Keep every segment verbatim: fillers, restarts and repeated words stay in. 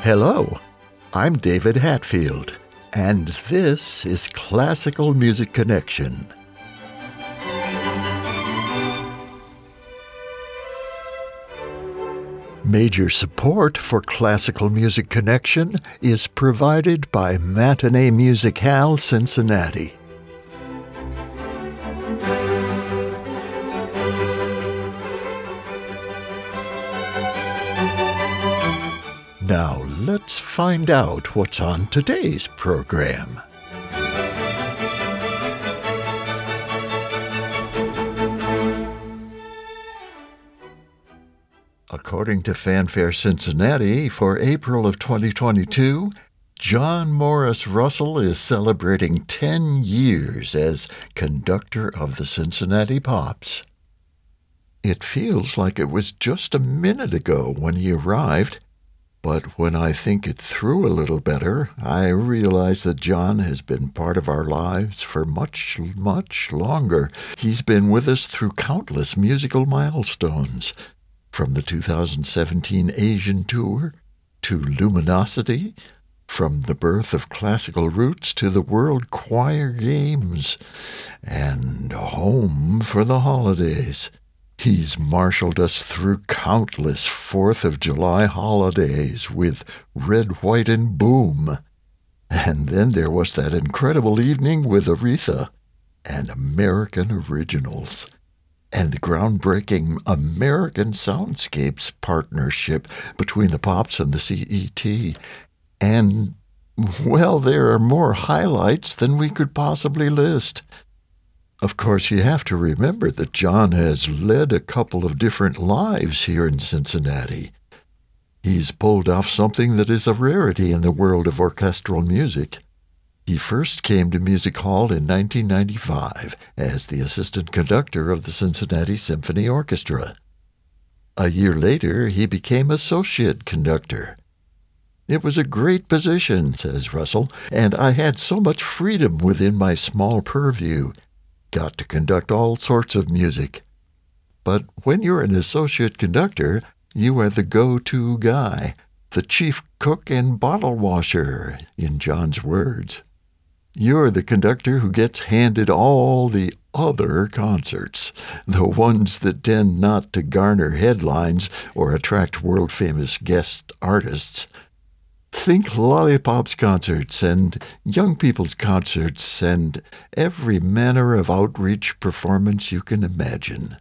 Hello, I'm David Hatfield, and this is Classical Music Connection. Major support for Classical Music Connection is provided by Matinee Musicale Cincinnati. Now let's find out what's on today's program. According to Fanfare Cincinnati, for April of twenty twenty-two, John Morris Russell is celebrating ten years as conductor of the Cincinnati Pops. It feels like it was just a minute ago when he arrived, but when I think it through a little better, I realize that John has been part of our lives for much, much longer. He's been with us through countless musical milestones, from the two thousand seventeen Asian Tour to Luminosity, from the birth of Classical Roots to the World Choir Games, and home for the holidays. He's marshaled us through countless Fourth of July holidays with Red, White, and Boom. And then there was that incredible evening with Aretha and American Originals, and the groundbreaking American Soundscapes partnership between the Pops and the C E T. And, well, there are more highlights than we could possibly list. Of course, you have to remember that John has led a couple of different lives here in Cincinnati. He's pulled off something that is a rarity in the world of orchestral music. He first came to Music Hall in nineteen ninety-five as the assistant conductor of the Cincinnati Symphony Orchestra. A year later, he became associate conductor. It was a great position, says Russell, and I had so much freedom within my small purview. Got to conduct all sorts of music. But when you're an associate conductor, you are the go-to guy, the chief cook and bottle washer, in John's words. You're the conductor who gets handed all the other concerts, the ones that tend not to garner headlines or attract world-famous guest artists. Think Lollipops concerts and young people's concerts and every manner of outreach performance you can imagine.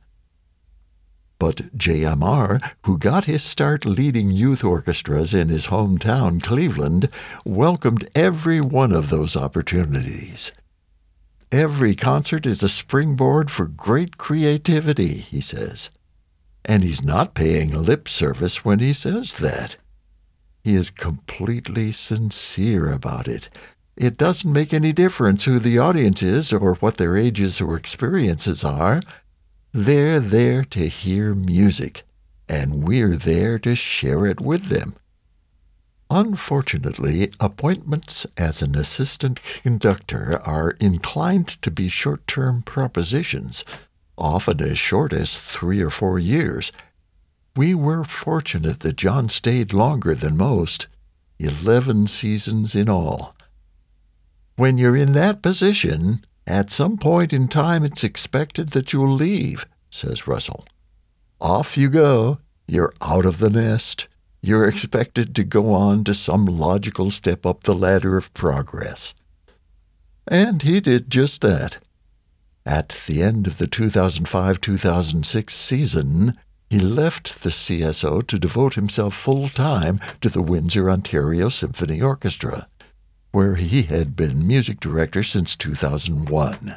But J M R, who got his start leading youth orchestras in his hometown, Cleveland, welcomed every one of those opportunities. Every concert is a springboard for great creativity, he says. And he's not paying lip service when he says that. He is completely sincere about it. It doesn't make any difference who the audience is or what their ages or experiences are. They're there to hear music, and we're there to share it with them. Unfortunately, appointments as an assistant conductor are inclined to be short-term propositions, often as short as three or four years. We were fortunate that John stayed longer than most, eleven seasons in all. When you're in that position, at some point in time it's expected that you'll leave, says Russell. Off you go. You're out of the nest. You're expected to go on to some logical step up the ladder of progress. And he did just that. At the end of the two thousand five two thousand six season, he left the C S O to devote himself full-time to the Windsor, Ontario Symphony Orchestra, where he had been music director since two thousand one.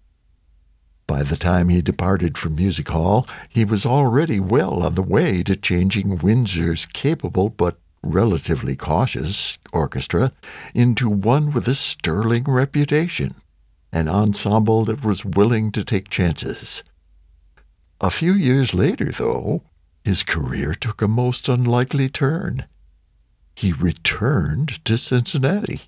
By the time he departed from Music Hall, he was already well on the way to changing Windsor's capable but relatively cautious orchestra into one with a sterling reputation, an ensemble that was willing to take chances. A few years later, though, his career took a most unlikely turn. He returned to Cincinnati.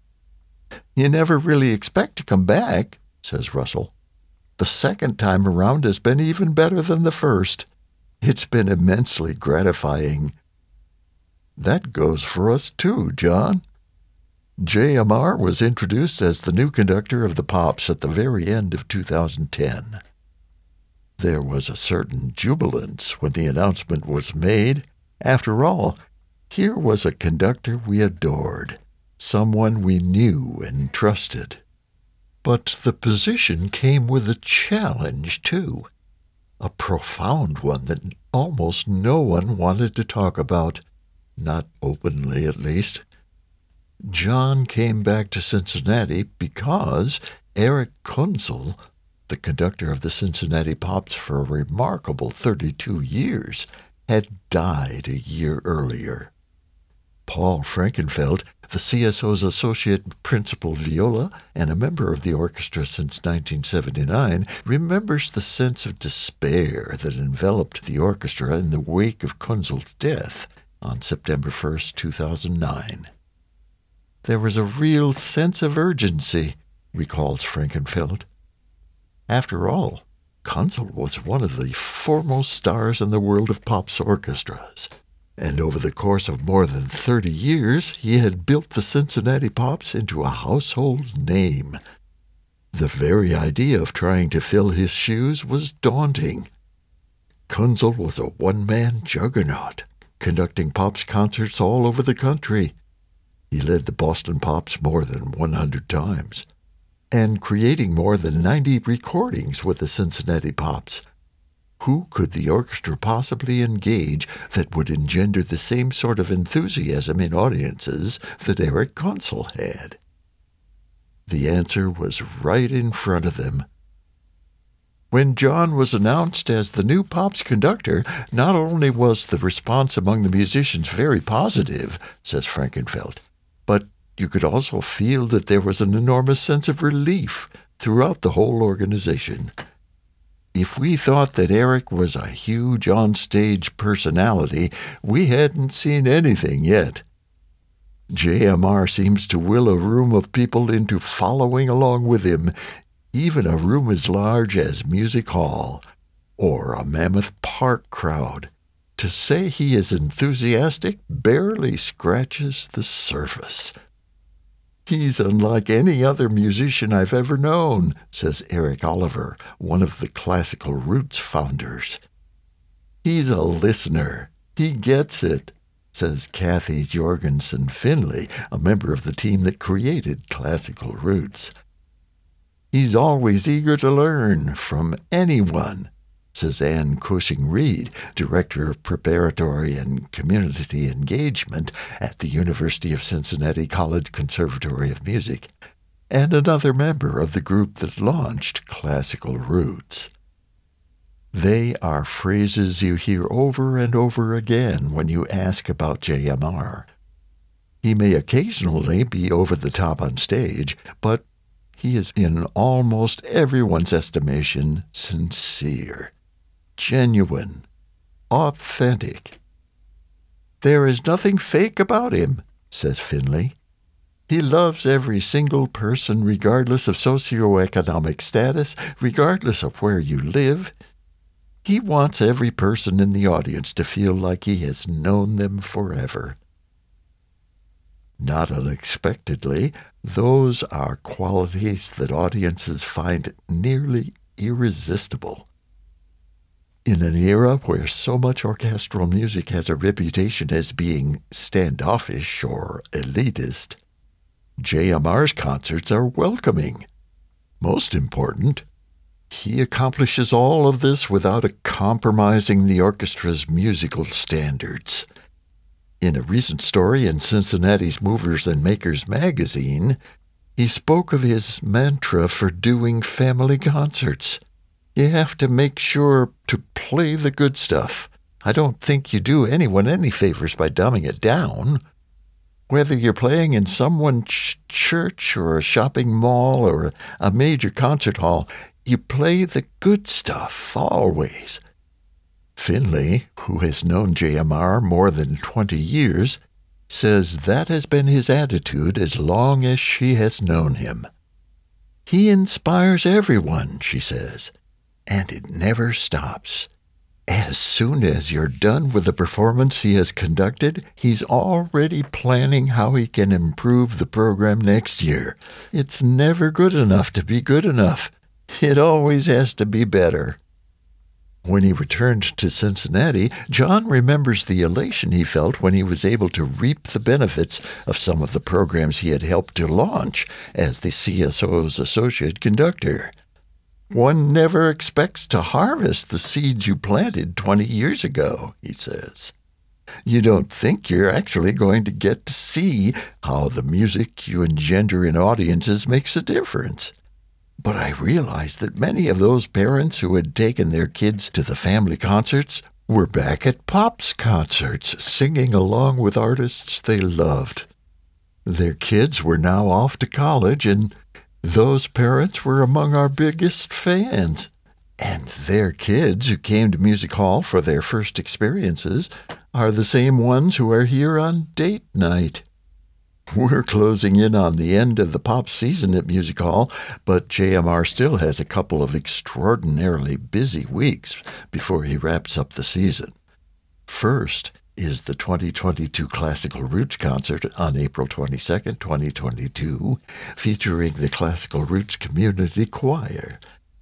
You never really expect to come back, says Russell. The second time around has been even better than the first. It's been immensely gratifying. That goes for us too, John. J M R was introduced as the new conductor of the Pops at the very end of two thousand ten. There was a certain jubilance when the announcement was made. After all, here was a conductor we adored, someone we knew and trusted. But the position came with a challenge, too. A profound one that almost no one wanted to talk about, not openly at least. John came back to Cincinnati because Erich Kunzel, the conductor of the Cincinnati Pops for a remarkable thirty-two years, had died a year earlier. Paul Frankenfeld, the C S O's associate principal viola and a member of the orchestra since nineteen seventy-nine, remembers the sense of despair that enveloped the orchestra in the wake of Kunzel's death on September first, two thousand nine. There was a real sense of urgency, recalls Frankenfeld. After all, Kunzel was one of the foremost stars in the world of Pops orchestras, and over the course of more than thirty years, he had built the Cincinnati Pops into a household name. The very idea of trying to fill his shoes was daunting. Kunzel was a one-man juggernaut, conducting Pops concerts all over the country. He led the Boston Pops more than one hundred times, and creating more than ninety recordings with the Cincinnati Pops. Who could the orchestra possibly engage that would engender the same sort of enthusiasm in audiences that Erich Kunzel had? The answer was right in front of them. When John was announced as the new Pops conductor, not only was the response among the musicians very positive, says Frankenfeld, but you could also feel that there was an enormous sense of relief throughout the whole organization. If we thought that Erich was a huge on-stage personality, we hadn't seen anything yet. J M R seems to will a room of people into following along with him, even a room as large as Music Hall, or a Mammoth Park crowd. To say he is enthusiastic barely scratches the surface. He's unlike any other musician I've ever known, says Eric Oliver, one of the Classical Roots founders. He's a listener. He gets it, says Kathy Jorgensen Finley, a member of the team that created Classical Roots. He's always eager to learn from anyone, says Ann Cushing-Reed, Director of Preparatory and Community Engagement at the University of Cincinnati College Conservatory of Music, and another member of the group that launched Classical Roots. They are phrases you hear over and over again when you ask about J M R. He may occasionally be over the top on stage, but he is in almost everyone's estimation sincere, genuine, authentic. There is nothing fake about him, says Finley. He loves every single person regardless of socioeconomic status, regardless of where you live. He wants every person in the audience to feel like he has known them forever. Not unexpectedly, those are qualities that audiences find nearly irresistible. In an era where so much orchestral music has a reputation as being standoffish or elitist, J M R's concerts are welcoming. Most important, he accomplishes all of this without compromising the orchestra's musical standards. In a recent story in Cincinnati's Movers and Makers magazine, he spoke of his mantra for doing family concerts. You have to make sure to play the good stuff. I don't think you do anyone any favors by dumbing it down. Whether you're playing in someone's ch- church or a shopping mall or a major concert hall, you play the good stuff, always. Finley, who has known J M R more than twenty years, says that has been his attitude as long as she has known him. He inspires everyone, she says, and it never stops. As soon as you're done with the performance he has conducted, he's already planning how he can improve the program next year. It's never good enough to be good enough. It always has to be better. When he returned to Cincinnati, John remembers the elation he felt when he was able to reap the benefits of some of the programs he had helped to launch as the C S O's associate conductor. One never expects to harvest the seeds you planted twenty years ago, he says. You don't think you're actually going to get to see how the music you engender in audiences makes a difference. But I realized that many of those parents who had taken their kids to the family concerts were back at Pop's concerts, singing along with artists they loved. Their kids were now off to college, and those parents were among our biggest fans. And their kids who came to Music Hall for their first experiences are the same ones who are here on date night. We're closing in on the end of the pop season at Music Hall, but J M R still has a couple of extraordinarily busy weeks before he wraps up the season. First is the twenty twenty-two Classical Roots Concert on April twenty-second, twenty twenty-two, featuring the Classical Roots Community Choir.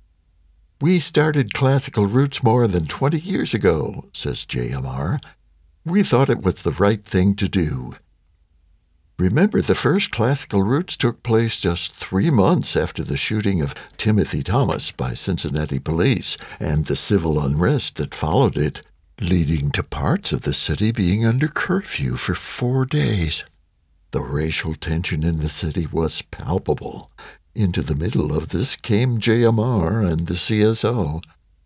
We started Classical Roots more than twenty years ago, says J M R. We thought it was the right thing to do. Remember, the first Classical Roots took place just three months after the shooting of Timothy Thomas by Cincinnati police and the civil unrest that followed it, leading to parts of the city being under curfew for four days. The racial tension in the city was palpable. Into the middle of this came J M R and the C S O.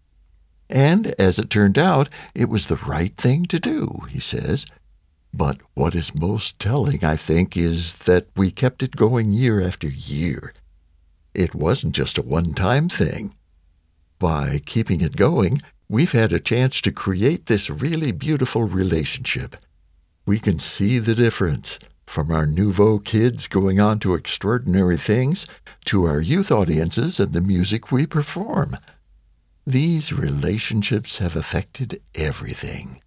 And, as it turned out, it was the right thing to do, he says. But what is most telling, I think, is that we kept it going year after year. It wasn't just a one-time thing. By keeping it going, we've had a chance to create this really beautiful relationship. We can see the difference, from our nouveau kids going on to extraordinary things, to our youth audiences and the music we perform. These relationships have affected everything.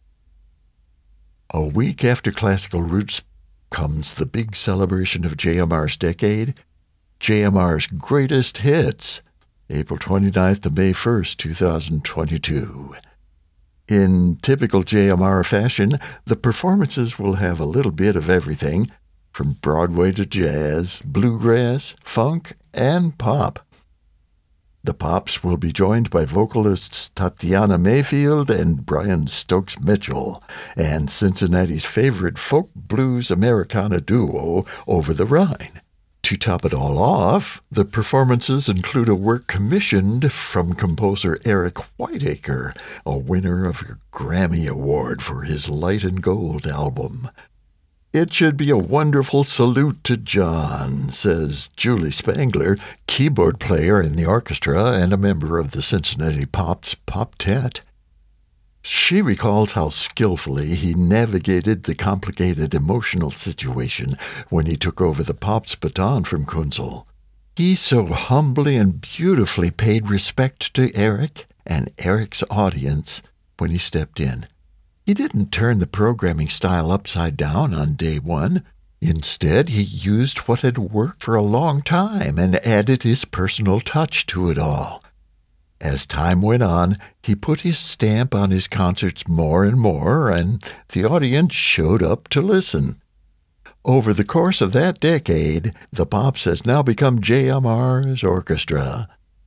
A week after Classical Roots comes the big celebration of J M R's decade, J M R's Greatest Hits, April twenty-ninth to May first, twenty twenty-two. In typical J M R fashion, the performances will have a little bit of everything, from Broadway to jazz, bluegrass, funk, and pop. The Pops will be joined by vocalists Tatiana Mayfield and Brian Stokes Mitchell, and Cincinnati's favorite folk blues Americana duo, Over the Rhine. To top it all off, the performances include a work commissioned from composer Eric Whiteacre, a winner of a Grammy Award for his Light and Gold album. It should be a wonderful salute to John, says Julie Spangler, keyboard player in the orchestra and a member of the Cincinnati Pops Poptet. She recalls how skillfully he navigated the complicated emotional situation when he took over the Pops baton from Kunzel. He so humbly and beautifully paid respect to Eric and Eric's audience when he stepped in. He didn't turn the programming style upside down on day one. Instead, he used what had worked for a long time and added his personal touch to it all. As time went on, he put his stamp on his concerts more and more, and the audience showed up to listen. Over the course of that decade, the Pops has now become J M R's orchestra.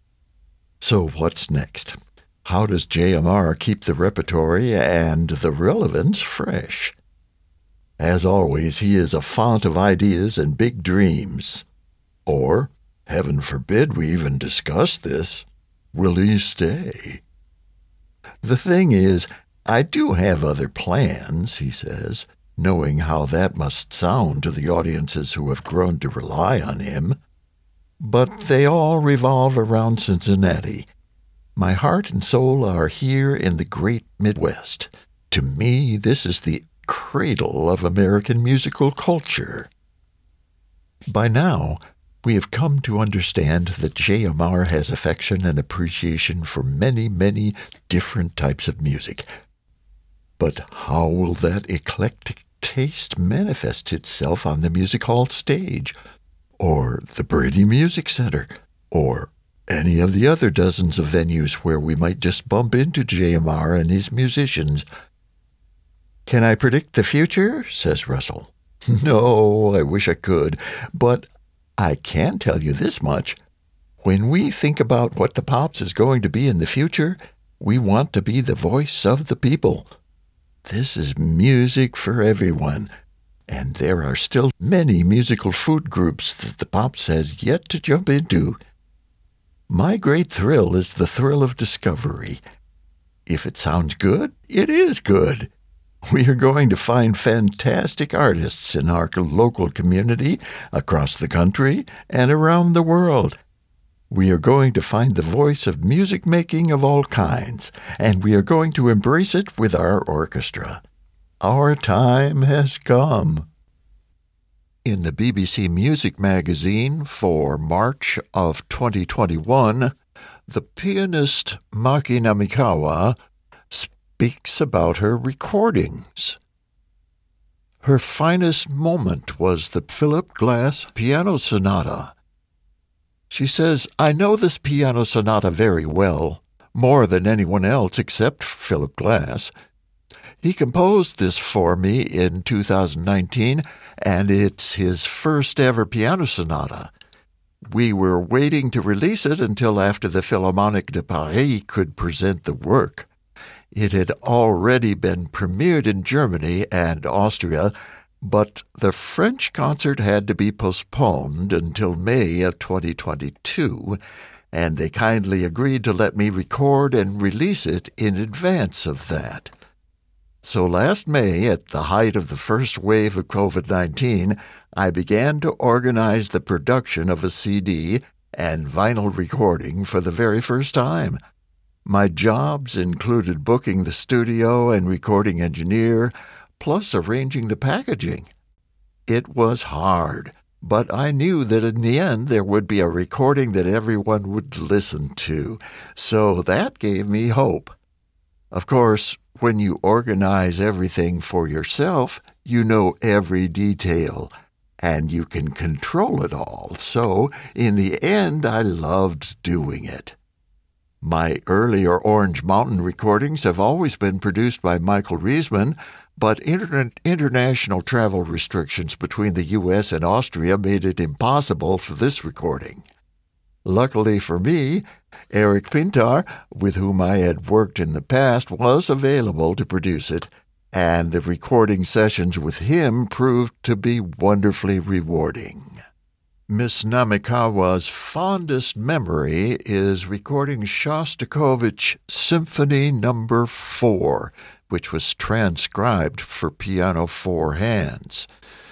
So what's next? How does J M R keep the repertory and the relevance fresh? As always, he is a font of ideas and big dreams. Or, heaven forbid we even discuss this, will he stay? The thing is, I do have other plans, he says, knowing how that must sound to the audiences who have grown to rely on him. But they all revolve around Cincinnati. My heart and soul are here in the great Midwest. To me, this is the cradle of American musical culture. By now, We have come to understand that J M R has affection and appreciation for many, many different types of music. But how will that eclectic taste manifest itself on the music hall stage, or the Brady Music Center, or any of the other dozens of venues where we might just bump into J M R and his musicians? "Can I predict the future?" says Russell. "No, I wish I could, but I can tell you this much. When we think about what the Pops is going to be in the future, we want to be the voice of the people. This is music for everyone, and there are still many musical food groups that the Pops has yet to jump into. My great thrill is the thrill of discovery. If it sounds good, it is good. We are going to find fantastic artists in our local community, across the country, and around the world. We are going to find the voice of music making of all kinds, and we are going to embrace it with our orchestra. Our time has come." In the B B C Music Magazine for March of twenty twenty-one, the pianist Maki Namikawa speaks about her recordings. Her finest moment was the Philip Glass Piano Sonata. She says, "I know this piano sonata very well, more than anyone else except Philip Glass. He composed this for me in two thousand nineteen, and it's his first ever piano sonata. We were waiting to release it until after the Philharmonique de Paris could present the work. It had already been premiered in Germany and Austria, but the French concert had to be postponed until May of twenty twenty-two, and they kindly agreed to let me record and release it in advance of that. So last May, at the height of the first wave of covid nineteen, I began to organize the production of a C D and vinyl recording for the very first time. My jobs included booking the studio and recording engineer, plus arranging the packaging. It was hard, but I knew that in the end there would be a recording that everyone would listen to, so that gave me hope. Of course, when you organize everything for yourself, you know every detail, and you can control it all, so in the end I loved doing it. My earlier Orange Mountain recordings have always been produced by Michael Riesman, but inter- international travel restrictions between the U S and Austria made it impossible for this recording. Luckily for me, Eric Pintar, with whom I had worked in the past, was available to produce it, and the recording sessions with him proved to be wonderfully rewarding. Miss Namikawa's fondest memory is recording Shostakovich Symphony Number four, which was transcribed for piano four hands.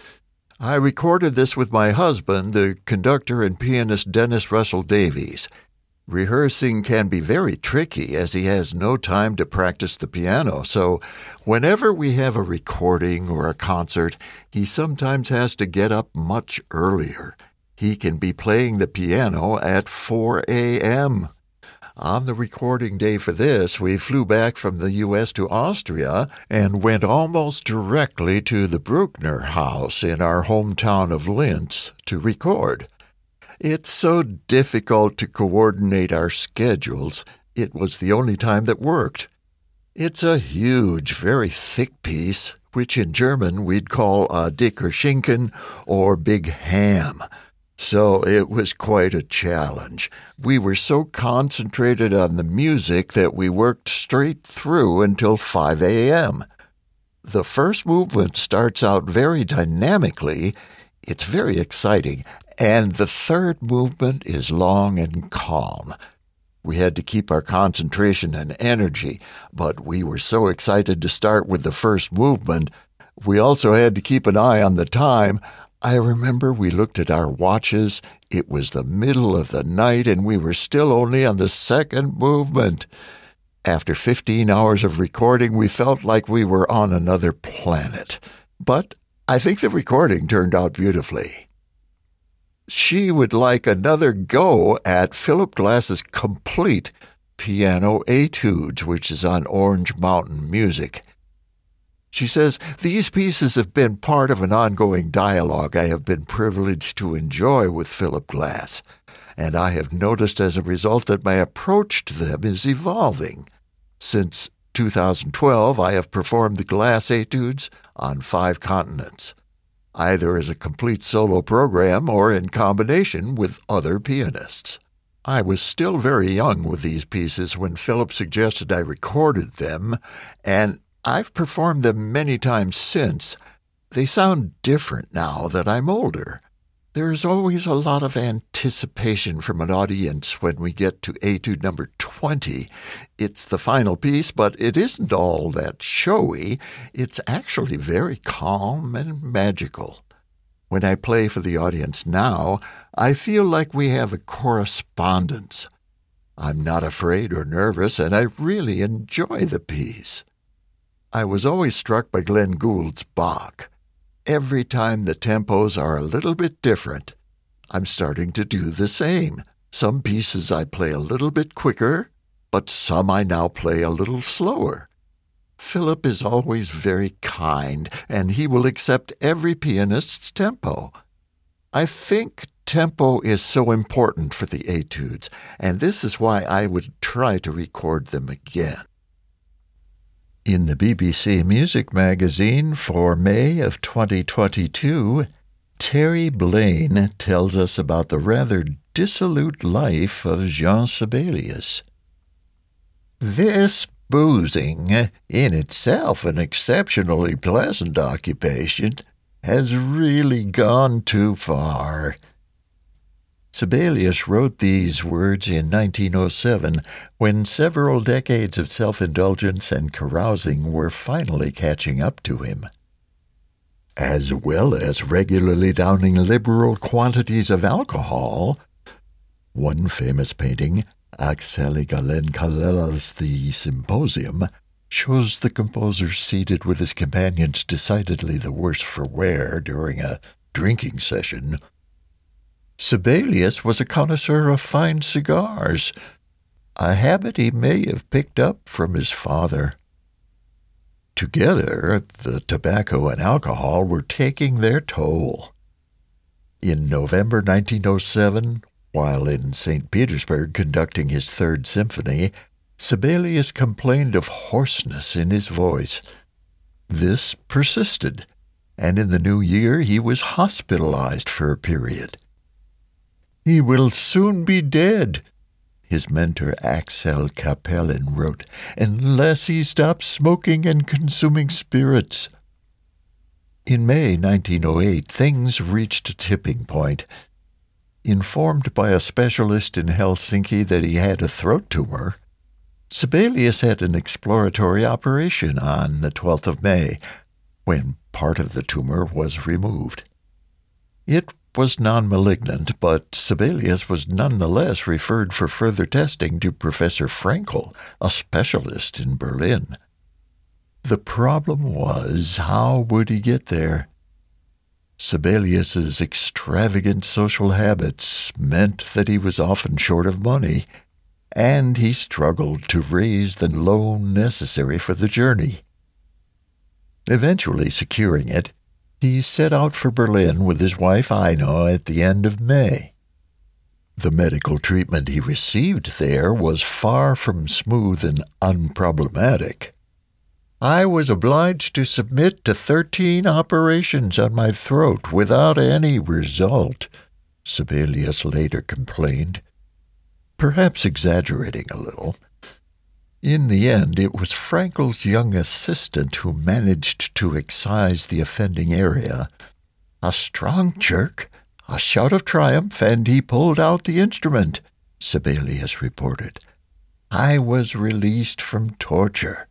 I recorded this with my husband, the conductor and pianist Dennis Russell Davies. Rehearsing can be very tricky as he has no time to practice the piano, so whenever we have a recording or a concert, he sometimes has to get up much earlier. He can be playing the piano at four a.m. On the recording day for this, we flew back from the U S to Austria and went almost directly to the Bruckner House in our hometown of Linz to record. It's so difficult to coordinate our schedules. It was the only time that worked. It's a huge, very thick piece, which in German we'd call a dicker Schinken or big ham. So it was quite a challenge. We were so concentrated on the music that we worked straight through until five a.m. The first movement starts out very dynamically. It's very exciting. And the third movement is long and calm. We had to keep our concentration and energy, but we were so excited to start with the first movement. We also had to keep an eye on the time. I remember we looked at our watches. It was the middle of the night, and we were still only on the second movement. After fifteen hours of recording, we felt like we were on another planet. But I think the recording turned out beautifully. she would like another go at Philip Glass's complete piano etudes, which is on Orange Mountain Music. She says, these pieces have been part of an ongoing dialogue I have been privileged to enjoy with Philip Glass, and I have noticed as a result that my approach to them is evolving. Since two thousand twelve, I have performed the Glass etudes on five continents, either as a complete solo program or in combination with other pianists. I was still very young with these pieces when Philip suggested I recorded them, and I've performed them many times since. They sound different now that I'm older. There is always a lot of anticipation from an audience when we get to etude number twenty. It's the final piece, but it isn't all that showy. It's actually very calm and magical. When I play for the audience now, I feel like we have a correspondence. I'm not afraid or nervous, and I really enjoy the piece. I was always struck by Glenn Gould's Bach. Every time the tempos are a little bit different, I'm starting to do the same. Some pieces I play a little bit quicker, but some I now play a little slower. Philip is always very kind, and he will accept every pianist's tempo. I think tempo is so important for the etudes, and this is why I would try to record them again. In the B B C Music Magazine for May of twenty twenty-two, Terry Blaine tells us about the rather dissolute life of Jean Sibelius. This boozing, in itself an exceptionally pleasant occupation, has really gone too far. Sibelius wrote these words in nineteen oh seven, when several decades of self-indulgence and carousing were finally catching up to him. As well as regularly downing liberal quantities of alcohol, one famous painting, Axel Galen Kalela's The Symposium, shows the composer seated with his companions decidedly the worse for wear during a drinking session. Sibelius was a connoisseur of fine cigars, a habit he may have picked up from his father. Together, the tobacco and alcohol were taking their toll. In November nineteen oh seven, while in Saint Petersburg conducting his Third Symphony, Sibelius complained of hoarseness in his voice. This persisted, and in the new year he was hospitalized for a period. "He will soon be dead," his mentor Axel Kapelin wrote, "unless he stops smoking and consuming spirits." In May nineteen oh eight, things reached a tipping point. Informed by a specialist in Helsinki that he had a throat tumor, Sibelius had an exploratory operation on the twelfth of May, when part of the tumor was removed. It was non-malignant, but Sibelius was nonetheless referred for further testing to Professor Frankel, a specialist in Berlin. The problem was, how would he get there? Sibelius's extravagant social habits meant that he was often short of money, and he struggled to raise the loan necessary for the journey. Eventually securing it, he set out for Berlin with his wife Ina at the end of May. The medical treatment he received there was far from smooth and unproblematic. "I was obliged to submit to thirteen operations on my throat without any result," Sibelius later complained, perhaps exaggerating a little. In the end, it was Frankel's young assistant who managed to excise the offending area. A strong jerk, a shout of triumph, and he pulled out the instrument, Sibelius reported. "I was released from torture."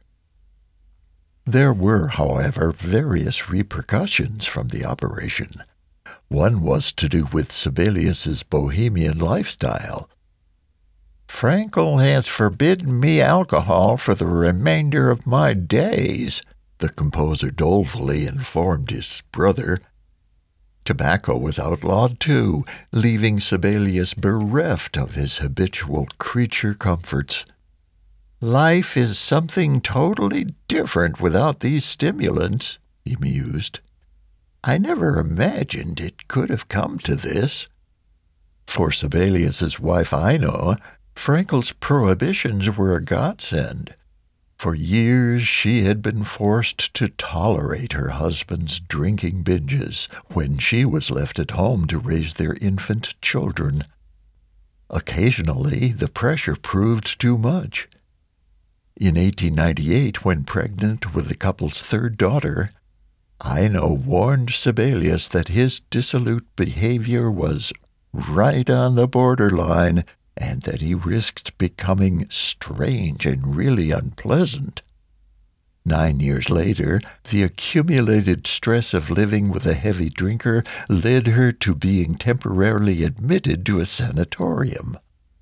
There were, however, various repercussions from the operation. One was to do with Sibelius's bohemian lifestyle. "Frankel has forbidden me alcohol for the remainder of my days," the composer dolefully informed his brother. Tobacco was outlawed too, leaving Sibelius bereft of his habitual creature comforts. "Life is something totally different without these stimulants," he mused. "I never imagined it could have come to this." For Sibelius's wife Ino, Frankel's prohibitions were a godsend. For years she had been forced to tolerate her husband's drinking binges when she was left at home to raise their infant children. Occasionally, the pressure proved too much. In eighteen ninety-eight, when pregnant with the couple's third daughter, Ino warned Sibelius that his dissolute behavior was right on the borderline, and that he risked becoming strange and really unpleasant. Nine years later, the accumulated stress of living with a heavy drinker led her to being temporarily admitted to a sanatorium.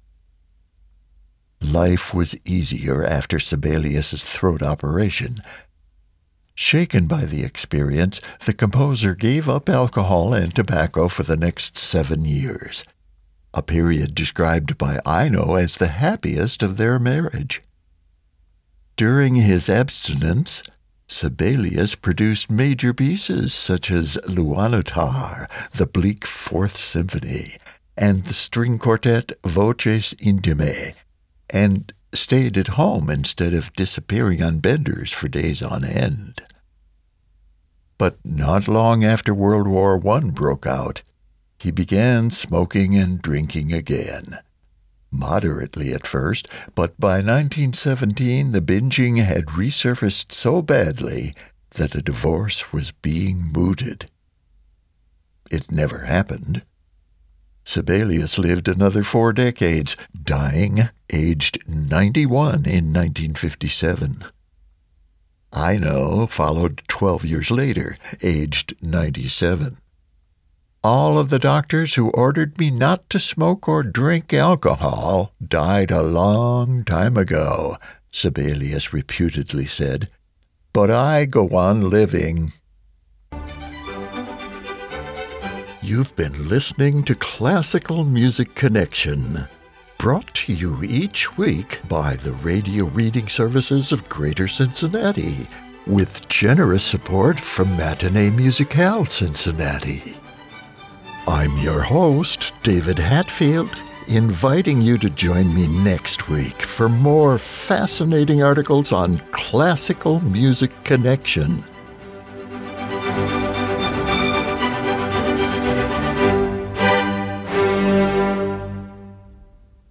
Life was easier after Sibelius's throat operation. Shaken by the experience, the composer gave up alcohol and tobacco for the next seven years. A period described by Ino as the happiest of their marriage. During his abstinence, Sibelius produced major pieces such as L'Uonotar, the Bleak Fourth Symphony, and the string quartet Voces Intime, and stayed at home instead of disappearing on benders for days on end. But not long after World War One broke out, he began smoking and drinking again. Moderately at first, but by nineteen seventeen the binging had resurfaced so badly that a divorce was being mooted. It never happened. Sibelius lived another four decades, dying aged ninety-one in nineteen fifty-seven. Ino followed twelve years later, aged ninety-seven. "All of the doctors who ordered me not to smoke or drink alcohol died a long time ago," Sibelius reputedly said. "But I go on living." You've been listening to Classical Music Connection, brought to you each week by the radio reading services of Greater Cincinnati, with generous support from Matinee Musicale Cincinnati. I'm your host, David Hatfield, inviting you to join me next week for more fascinating articles on Classical Music Connection.